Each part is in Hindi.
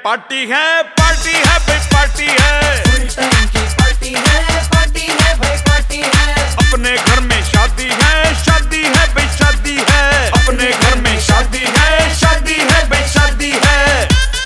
पार्टी है भाई पार्टी है। फुल टाइम की पार्टी है भाई पार्टी है। अपने घर में शादी है भाई शादी है। अपने घर में शादी है भाई शादी है।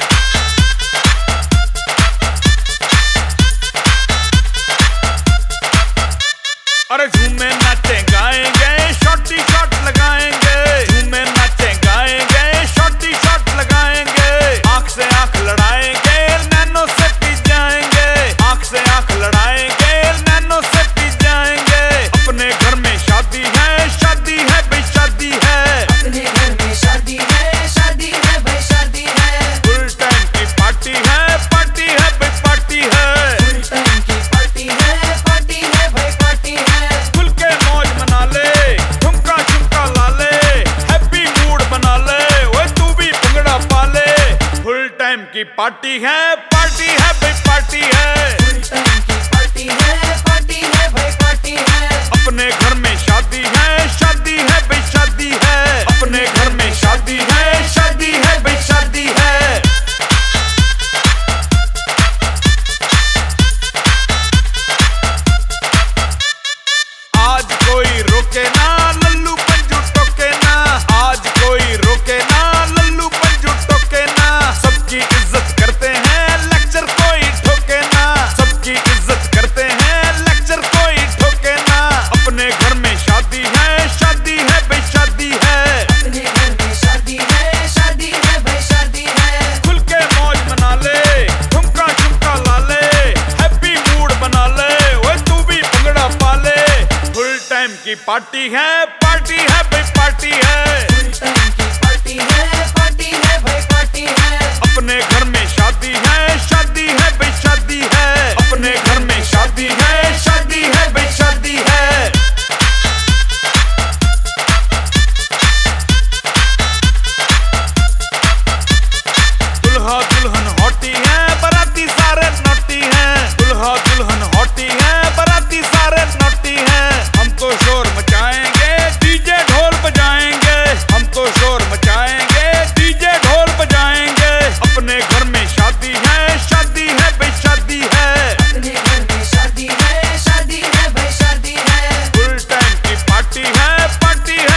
अरे झूमे नाचे गाएंगे शॉटी शॉट लगाएंगे। झूमे नाचे गाएंगे शॉटी शॉट लगाएंगे। आंख से आंख लड़ाएंगे नैनो से पी जाएंगे। आंख से आंख लड़ाएंगे नैनो से पी जाएंगे। अपने घर में शादी है भाई शादी है। अपने घर में शादी है भाई शादी है। फुल टाइम की पार्टी है भाई पार्टी है। फुल टाइम की पार्टी है भाई पार्टी है। खुल के मौज मना ले ठुमका झुमका ला ले। हैप्पी मूड बना ले ओए तू भी भंगड़ा पा ले। फुल टाइम की पार्टी है भाई पार्टी है। फुल टाइम की पार्टी है भाई पार्टी है। अपने घर में शादी है भाई शादी है। अपने घर में शादी है भाई शादी है। आज कोई रोके ना लल्लू पंजू टोके ना। आज कोई रोके ना लल्लू पंजू टोके ना। सबकी इज्जत करते हैं लेक्चर कोई ठोके ना। सबकी इज्जत करते हैं लेक्चर कोई ठोके ना। अपने घर में शादी है भाई शादी है। अपने घर में शादी है भाई शादी है। खुल के मौज मना ले ठुमका झुमका ला ले। हैप्पी मूड बना ले ओए तू भी भंगड़ा पा ले। फुल टाइम की पार्टी है भाई पार्टी है। फुल टाइम की पार्टी है भाई पार्टी है। अपने घर में शादी है भाई शादी है। अपने घर में शादी है भाई शादी है। दुल्हा दुल्हन हॉटी है बाराती सारे नोटी हैं। दुल्हा दुल्हन हॉटी है बाराती सारे नोटी हैं। हम तो शोर मचाएंगे डीजे ढोल बजाएंगे। हम तो शोर मचाएंगे डीजे ढोल बजाएंगे। अपने घर में शादी है भाई शादी है। अपने घर में शादी है भाई शादी है। फुल टाइम की पार्टी है